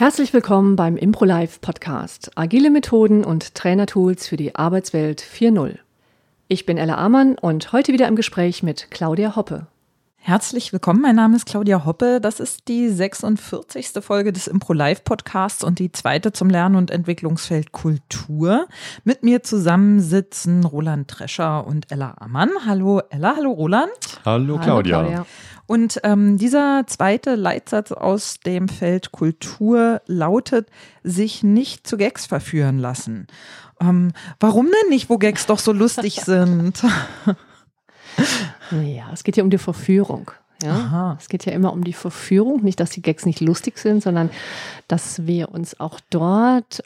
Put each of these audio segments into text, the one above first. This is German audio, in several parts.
Herzlich willkommen beim ImproLife Podcast. Agile Methoden und Trainertools für die Arbeitswelt 4.0. Ich bin Ella Amann und heute wieder im Gespräch mit Claudia Hoppe. Herzlich willkommen, mein Name ist Claudia Hoppe. Das ist die 46. Folge des ImproLife Podcasts und die zweite zum Lern- und Entwicklungsfeld Kultur. Mit mir zusammen sitzen Roland Trescher und Ella Amann. Hallo Ella, hallo Roland. Hallo Claudia. Hallo Claudia. Und dieser zweite Leitsatz aus dem Feld Kultur lautet, sich nicht zu Gags verführen lassen. Warum denn nicht, wo Gags doch so lustig sind? Ja, es geht ja um die Verführung. Ja? Es geht ja immer um die Verführung, nicht, dass die Gags nicht lustig sind, sondern dass wir uns auch dort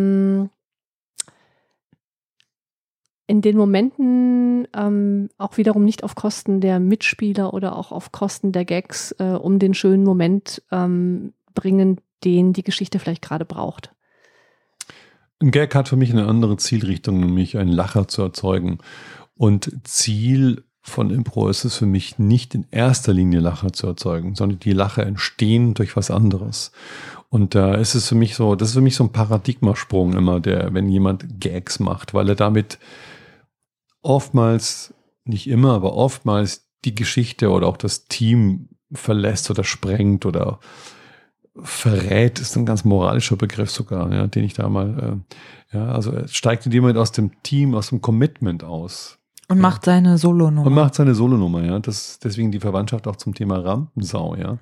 in den Momenten auch wiederum nicht auf Kosten der Mitspieler oder auch auf Kosten der Gags um den schönen Moment bringen, den die Geschichte vielleicht gerade braucht. Ein Gag hat für mich eine andere Zielrichtung, nämlich einen Lacher zu erzeugen. Und Ziel von Impro ist es für mich nicht in erster Linie Lacher zu erzeugen, sondern die Lacher entstehen durch was anderes. Und da ist es für mich so, das ist für mich so ein Paradigmasprung immer, wenn jemand Gags macht, weil er damit oftmals, nicht immer, aber oftmals die Geschichte oder auch das Team verlässt oder sprengt oder verrät, ist ein ganz moralischer Begriff sogar, ja, den ich da mal, also er steigt in dem Moment aus dem Team, aus dem Commitment aus. Und macht seine Solonummer. Ja. Deswegen die Verwandtschaft auch zum Thema Rampensau, ja.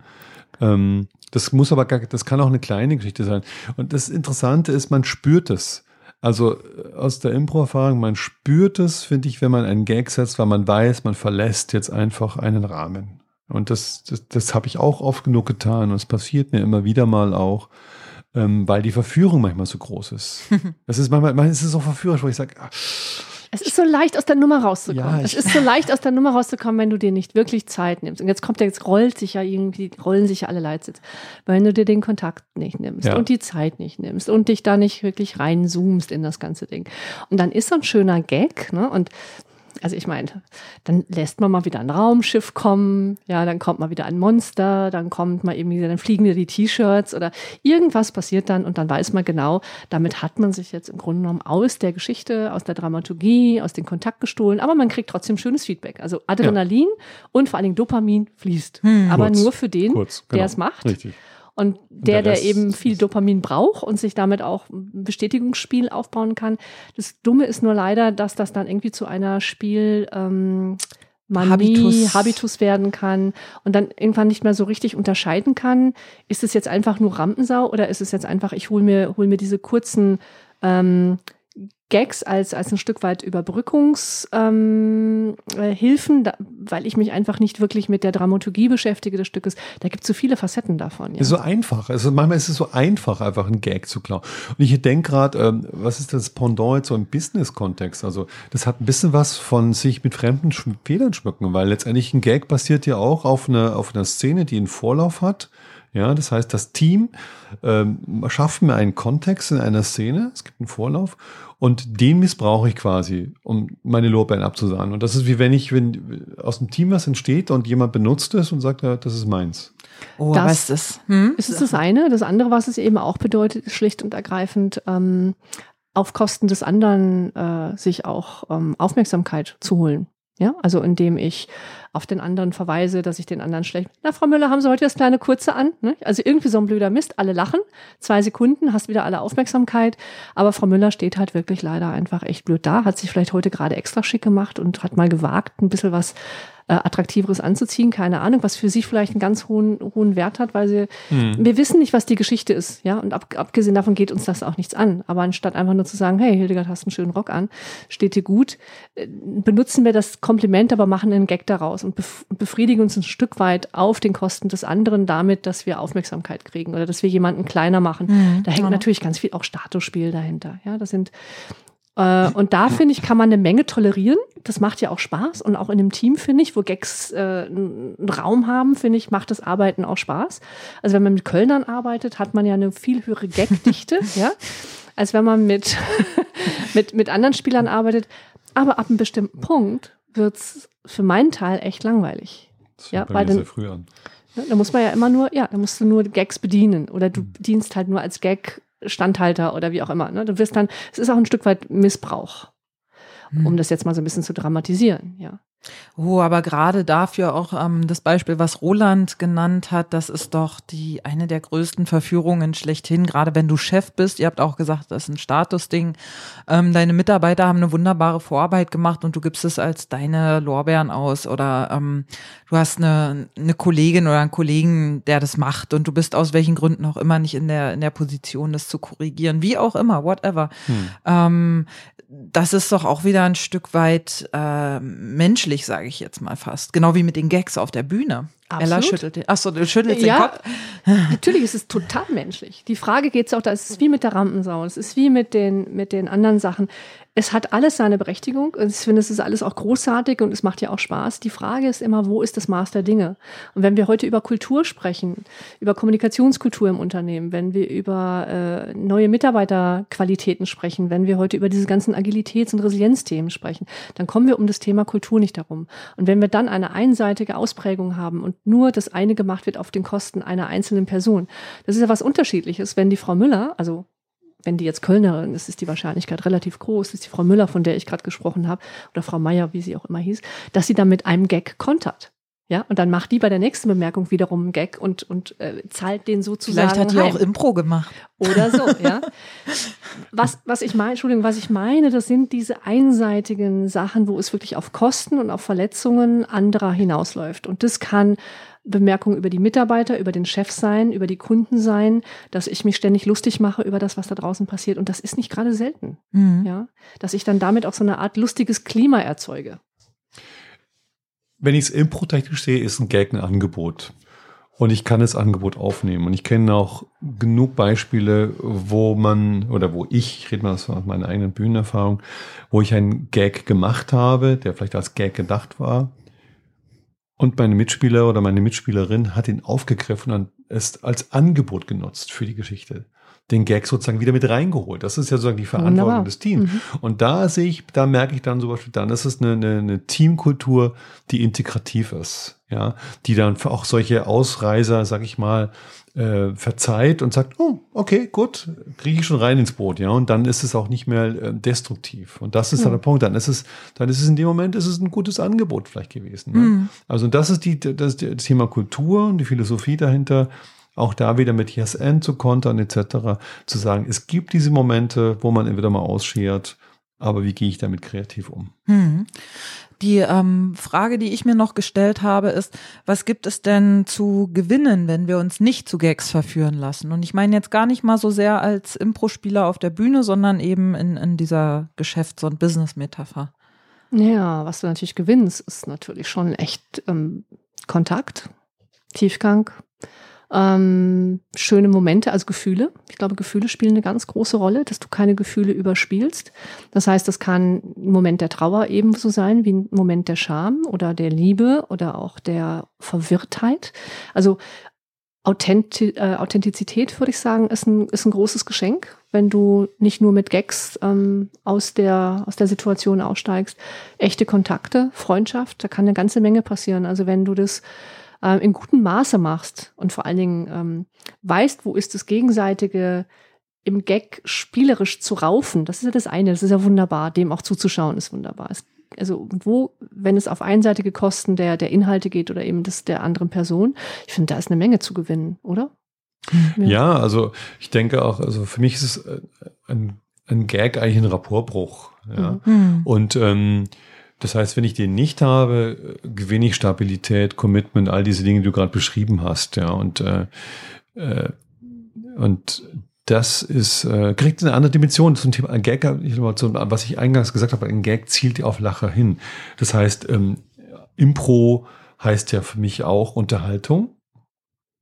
Das kann auch eine kleine Geschichte sein. Und das Interessante ist, man spürt es. Also aus der Impro-Erfahrung, man spürt es, finde ich, wenn man einen Gag setzt, weil man weiß, man verlässt jetzt einfach einen Rahmen. Und das habe ich auch oft genug getan. Und es passiert mir immer wieder mal auch, weil die Verführung manchmal so groß ist. Das ist manchmal ist es so verführerisch, wo ich sage, es ist so leicht, aus der Nummer rauszukommen. Ja, es ist so leicht, aus der Nummer rauszukommen, wenn du dir nicht wirklich Zeit nimmst. Und jetzt rollen sich ja alle Leitsitze. Wenn du dir den Kontakt nicht nimmst und die Zeit nicht nimmst und dich da nicht wirklich reinzoomst in das ganze Ding. Und dann ist so ein schöner Gag, ne? Und also ich meine, dann lässt man mal wieder ein Raumschiff kommen, ja, dann kommt mal wieder ein Monster, dann fliegen wieder die T-Shirts oder irgendwas passiert dann und dann weiß man genau, damit hat man sich jetzt im Grunde genommen aus der Geschichte, aus der Dramaturgie, aus dem Kontakt gestohlen, aber man kriegt trotzdem schönes Feedback. Also Adrenalin und vor allen Dingen Dopamin fließt, aber nur für den, der es macht. Richtig. Und der eben viel Dopamin braucht und sich damit auch ein Bestätigungsspiel aufbauen kann. Das Dumme ist nur leider, dass das dann irgendwie zu einer Habitus werden kann und dann irgendwann nicht mehr so richtig unterscheiden kann. Ist es jetzt einfach nur Rampensau oder ist es jetzt einfach, ich hol mir diese kurzen Gags als ein Stück weit Überbrückungshilfen, weil ich mich einfach nicht wirklich mit der Dramaturgie beschäftige des Stückes. Da gibt es so viele Facetten davon. Ja. Ist so einfach. Also manchmal ist es so einfach, einfach einen Gag zu klauen. Und ich denke gerade, was ist das Pendant jetzt so im Business-Kontext? Also das hat ein bisschen was von sich mit fremden Federn schmücken, weil letztendlich ein Gag basiert ja auch auf einer Szene, die einen Vorlauf hat. Ja, das heißt, das Team schafft mir einen Kontext in einer Szene, es gibt einen Vorlauf und den missbrauche ich quasi, um meine Lorbeeren abzusahnen. Und das ist wie wenn aus dem Team was entsteht und jemand benutzt es und sagt, ja, das ist meins. Oh, was ist das? Ist es das eine? Das andere, was es eben auch bedeutet, ist schlicht und ergreifend auf Kosten des anderen sich auch Aufmerksamkeit zu holen. Ja, also indem ich auf den anderen verweise, dass ich den anderen schlecht. Na, Frau Müller, haben Sie heute das kleine Kurze an? Ne? Also irgendwie so ein blöder Mist, alle lachen, 2 Sekunden, hast wieder alle Aufmerksamkeit. Aber Frau Müller steht halt wirklich leider einfach echt blöd da, hat sich vielleicht heute gerade extra schick gemacht und hat mal gewagt, ein bisschen was Attraktiveres anzuziehen, keine Ahnung, was für sie vielleicht einen ganz hohen Wert hat, weil wir wissen nicht, was die Geschichte ist, ja, und abgesehen davon geht uns das auch nichts an, aber anstatt einfach nur zu sagen, hey, Hildegard, hast einen schönen Rock an, steht dir gut, benutzen wir das Kompliment, aber machen einen Gag daraus und befriedigen uns ein Stück weit auf den Kosten des anderen damit, dass wir Aufmerksamkeit kriegen oder dass wir jemanden kleiner machen. Da hängt natürlich ganz viel auch Statusspiel dahinter, ja, das sind und da, finde ich, kann man eine Menge tolerieren. Das macht ja auch Spaß. Und auch in einem Team, finde ich, wo Gags einen Raum haben, finde ich, macht das Arbeiten auch Spaß. Also wenn man mit Kölnern arbeitet, hat man ja eine viel höhere Gagdichte, ja, als wenn man mit anderen Spielern arbeitet. Aber ab einem bestimmten Punkt wird es für meinen Teil echt langweilig. Das fängt bei mir sehr früh an. Da muss man ja immer nur, da musst du nur Gags bedienen oder du dienst halt nur als Gag-Standhalter oder wie auch immer. Ne? Du wirst dann, es ist auch ein Stück weit Missbrauch, um das jetzt mal so ein bisschen zu dramatisieren, ja. Oh, aber gerade dafür auch das Beispiel, was Roland genannt hat, das ist doch eine der größten Verführungen schlechthin, gerade wenn du Chef bist. Ihr habt auch gesagt, das ist ein Statusding. Deine Mitarbeiter haben eine wunderbare Vorarbeit gemacht und du gibst es als deine Lorbeeren aus oder du hast eine Kollegin oder einen Kollegen, der das macht und du bist aus welchen Gründen auch immer nicht in der Position, das zu korrigieren, wie auch immer, whatever. Das ist doch auch wieder ein Stück weit menschlich, sage ich jetzt mal fast. Genau wie mit den Gags auf der Bühne. Absolut. Ella schüttelt du schüttelst den Kopf. Natürlich ist es total menschlich. Die Frage geht es auch, da ist es wie mit der Rampensau, es ist wie mit den anderen Sachen. Es hat alles seine Berechtigung und ich finde, es ist alles auch großartig und es macht ja auch Spaß. Die Frage ist immer, wo ist das Maß der Dinge? Und wenn wir heute über Kultur sprechen, über Kommunikationskultur im Unternehmen, wenn wir über neue Mitarbeiterqualitäten sprechen, wenn wir heute über diese ganzen Agilitäts- und Resilienzthemen sprechen, dann kommen wir um das Thema Kultur nicht herum. Und wenn wir dann eine einseitige Ausprägung haben und nur das eine gemacht wird auf den Kosten einer einzelnen Person, das ist ja was Unterschiedliches, wenn die Frau Müller, also wenn die jetzt Kölnerin ist, ist die Wahrscheinlichkeit relativ groß, das ist die Frau Müller, von der ich gerade gesprochen habe, oder Frau Meier, wie sie auch immer hieß, dass sie dann mit einem Gag kontert. Ja, und dann macht die bei der nächsten Bemerkung wiederum einen Gag und zahlt den sozusagen Vielleicht hat die heim. auch Impro gemacht. Oder so, ja. Was ich meine, das sind diese einseitigen Sachen, wo es wirklich auf Kosten und auf Verletzungen anderer hinausläuft. Und das kann Bemerkungen über die Mitarbeiter, über den Chef sein, über die Kunden sein, dass ich mich ständig lustig mache über das, was da draußen passiert. Und das ist nicht gerade selten. Ja, dass ich dann damit auch so eine Art lustiges Klima erzeuge. Wenn ich es impro-technisch sehe, ist ein Gag ein Angebot. Und ich kann das Angebot aufnehmen. Und ich kenne auch genug Beispiele, wo ich rede mal aus meiner eigenen Bühnenerfahrung, wo ich einen Gag gemacht habe, der vielleicht als Gag gedacht war. Und meine Mitspieler oder meine Mitspielerin hat ihn aufgegriffen und es als Angebot genutzt für die Geschichte. Den Gag sozusagen wieder mit reingeholt. Das ist ja sozusagen die Verantwortung des Teams. Und da merke ich dann zum Beispiel, dann ist es eine Teamkultur, die integrativ ist, ja, die dann für auch solche Ausreißer, sag ich mal, verzeiht und sagt, oh, okay, gut, kriege ich schon rein ins Boot, ja, und dann ist es auch nicht mehr destruktiv. Und das ist dann der Punkt. Dann ist es in dem Moment, ist es ein gutes Angebot vielleicht gewesen. Ne? Also das ist das Thema Kultur und die Philosophie dahinter. Auch da wieder mit Yes and zu kontern etc. zu sagen, es gibt diese Momente, wo man entweder mal ausschert, aber wie gehe ich damit kreativ um? Die Frage, die ich mir noch gestellt habe, ist, was gibt es denn zu gewinnen, wenn wir uns nicht zu Gags verführen lassen? Und ich meine jetzt gar nicht mal so sehr als Impro-Spieler auf der Bühne, sondern eben in dieser Geschäfts- und Business-Metapher. Ja, was du natürlich gewinnst, ist natürlich schon echt Kontakt, Tiefgang, schöne Momente, also Gefühle. Ich glaube, Gefühle spielen eine ganz große Rolle, dass du keine Gefühle überspielst. Das heißt, das kann ein Moment der Trauer ebenso sein wie ein Moment der Scham oder der Liebe oder auch der Verwirrtheit. Also Authentizität, würde ich sagen, ist ein großes Geschenk, wenn du nicht nur mit Gags aus der Situation aussteigst. Echte Kontakte, Freundschaft, da kann eine ganze Menge passieren. Also wenn du das in gutem Maße machst und vor allen Dingen weißt, wo ist das Gegenseitige im Gag spielerisch zu raufen, das ist ja das eine, das ist ja wunderbar, dem auch zuzuschauen ist wunderbar. Also wo, wenn es auf einseitige Kosten der Inhalte geht oder eben das der anderen Person, ich finde, da ist eine Menge zu gewinnen, oder? Ja, also ich denke auch, also für mich ist es ein Gag eigentlich ein Rapportbruch. Ja? Und das heißt, wenn ich den nicht habe, gewinne ich Stabilität, Commitment, all diese Dinge, die du gerade beschrieben hast, ja. Und das ist, kriegt eine andere Dimension zum Thema ein Gag, was ich eingangs gesagt habe, ein Gag zielt auf Lacher hin. Das heißt, Impro heißt ja für mich auch Unterhaltung.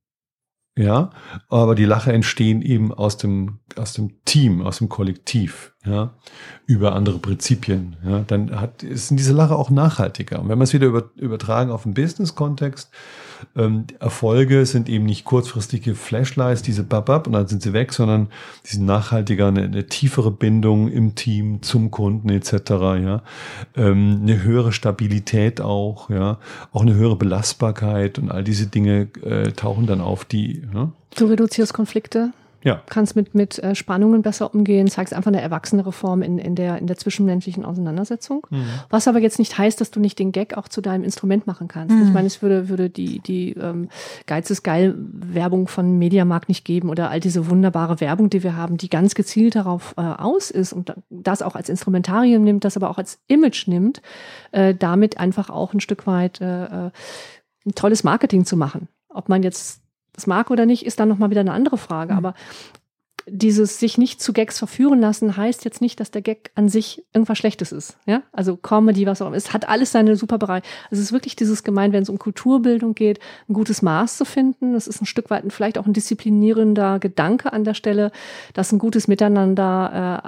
Ja, aber die Lacher entstehen eben aus dem Team, aus dem Kollektiv. ja, über andere Prinzipien, ja, dann sind diese Lache auch nachhaltiger. Und wenn wir es wieder übertragen auf den Business-Kontext, Erfolge sind eben nicht kurzfristige Flashlights, diese Babab und dann sind sie weg, sondern die sind nachhaltiger, eine tiefere Bindung im Team zum Kunden etc., ja, eine höhere Stabilität auch, ja, auch eine höhere Belastbarkeit und all diese Dinge tauchen dann auf, die, ja. Du reduzierst Konflikte. Ja. Kannst mit Spannungen besser umgehen, zeigst einfach eine erwachsenere Form in der zwischenmenschlichen Auseinandersetzung. Mhm. Was aber jetzt nicht heißt, dass du nicht den Gag auch zu deinem Instrument machen kannst. Mhm. Ich meine, es würde die Geiz ist geil Werbung von Mediamarkt nicht geben oder all diese wunderbare Werbung, die wir haben, die ganz gezielt darauf aus ist und das auch als Instrumentarium nimmt, das aber auch als Image nimmt, damit einfach auch ein Stück weit ein tolles Marketing zu machen. Ob man jetzt das mag oder nicht, ist dann nochmal wieder eine andere Frage. Aber dieses sich nicht zu Gags verführen lassen, heißt jetzt nicht, dass der Gag an sich irgendwas Schlechtes ist. Ja? Also Comedy, was auch immer. Es hat alles seine super Bereiche. Es ist wirklich dieses gemeint, wenn es um Kulturbildung geht, ein gutes Maß zu finden. Das ist ein Stück weit vielleicht auch ein disziplinierender Gedanke an der Stelle, dass ein gutes Miteinander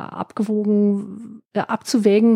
abzuwägen,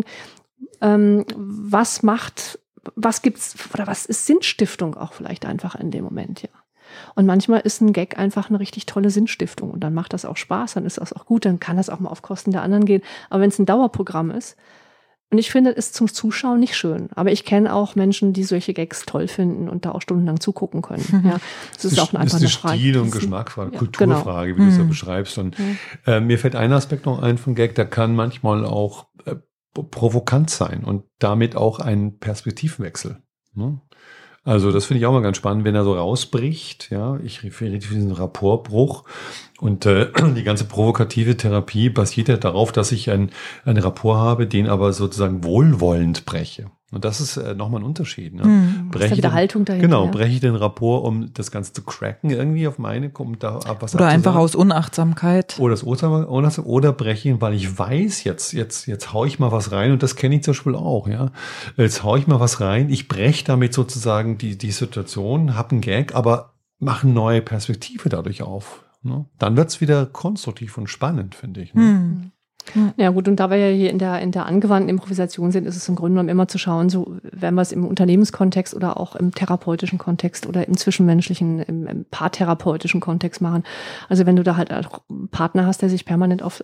was gibt's oder was ist Sinnstiftung auch vielleicht einfach in dem Moment, ja. Und manchmal ist ein Gag einfach eine richtig tolle Sinnstiftung und dann macht das auch Spaß, dann ist das auch gut, dann kann das auch mal auf Kosten der anderen gehen. Aber wenn es ein Dauerprogramm ist, und ich finde es zum Zuschauen nicht schön, aber ich kenne auch Menschen, die solche Gags toll finden und da auch stundenlang zugucken können. Ja, das ist auch einfach eine Frage. Stil- und Geschmacksfrage, ja, Kulturfrage, genau. Wie du es ja beschreibst. Und mir fällt ein Aspekt noch ein von Gag, der kann manchmal auch provokant sein und damit auch ein Perspektivwechsel. Ne? Also das finde ich auch mal ganz spannend, wenn er so rausbricht. Ja, ich referiere zu diesem Rapportbruch und die ganze provokative Therapie basiert ja darauf, dass ich einen Rapport habe, den aber sozusagen wohlwollend breche. Und das ist nochmal ein Unterschied. Ne? Breche ist da wieder Haltung dahinter. Genau, breche ich den Rapport, um das Ganze zu cracken irgendwie auf meine, um da was oder einfach aus Unachtsamkeit. Oder breche ihn, weil ich weiß, jetzt hau ich mal was rein und das kenne ich zum Beispiel auch. Ja, jetzt hau ich mal was rein, ich breche damit sozusagen die Situation, habe einen Gag, aber mache eine neue Perspektive dadurch auf. Ne? Dann wird's wieder konstruktiv und spannend, finde ich. Ne? Ja gut, und da wir ja hier in der angewandten Improvisation sind, ist es im Grunde genommen immer zu schauen, so wenn wir es im Unternehmenskontext oder auch im therapeutischen Kontext oder im zwischenmenschlichen, im paartherapeutischen Kontext machen. Also wenn du da halt auch einen Partner hast, der sich permanent auf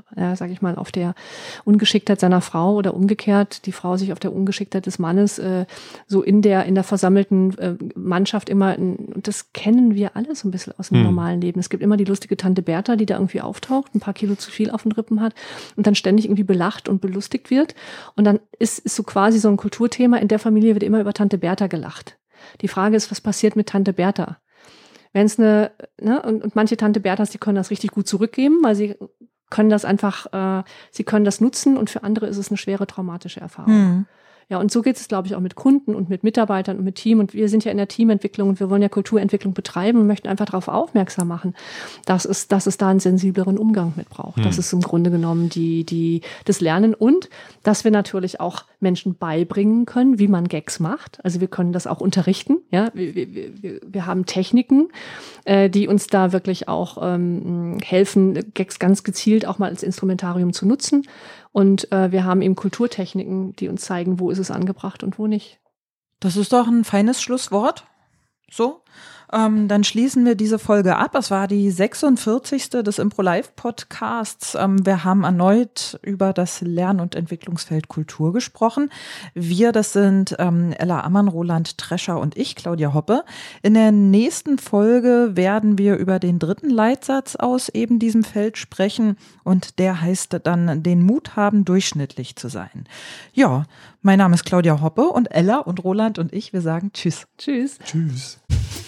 der Ungeschicktheit seiner Frau oder umgekehrt, die Frau sich auf der Ungeschicktheit des Mannes so in der versammelten Mannschaft immer, und das kennen wir alle so ein bisschen aus dem normalen Leben. Es gibt immer die lustige Tante Bertha, die da irgendwie auftaucht, ein paar Kilo zu viel auf den Rippen hat und dann ständig irgendwie belacht und belustigt wird. Und dann ist so quasi so ein Kulturthema. In der Familie wird immer über Tante Bertha gelacht. Die Frage ist, was passiert mit Tante Bertha? Wenn es und manche Tante Berthas, die können das richtig gut zurückgeben, weil sie können das einfach, sie können das nutzen und für andere ist es eine schwere traumatische Erfahrung. Ja, und so geht es, glaube ich, auch mit Kunden und mit Mitarbeitern und mit Team. Und wir sind ja in der Teamentwicklung und wir wollen ja Kulturentwicklung betreiben und möchten einfach darauf aufmerksam machen, dass es da einen sensibleren Umgang mit braucht. Das ist im Grunde genommen das Lernen und dass wir natürlich auch Menschen beibringen können, wie man Gags macht. Also wir können das auch unterrichten. Ja, wir haben Techniken, die uns da wirklich auch helfen, Gags ganz gezielt auch mal als Instrumentarium zu nutzen. Und wir haben eben Kulturtechniken, die uns zeigen, wo ist es angebracht und wo nicht. Das ist doch ein feines Schlusswort. So, dann schließen wir diese Folge ab. Es war die 46. des Impro-Live-Podcasts. Wir haben erneut über das Lern- und Entwicklungsfeld Kultur gesprochen. Wir, das sind Ella Ammann, Roland Trescher und ich, Claudia Hoppe. In der nächsten Folge werden wir über den dritten Leitsatz aus eben diesem Feld sprechen und der heißt dann, den Mut haben, durchschnittlich zu sein. Ja, mein Name ist Claudia Hoppe und Ella und Roland und ich, wir sagen Tschüss. Tschüss. Tschüss.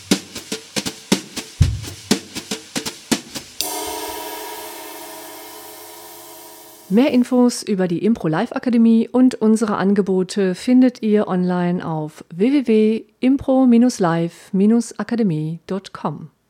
Mehr Infos über die Impro-Live-Akademie und unsere Angebote findet ihr online auf www.impro-live-akademie.com.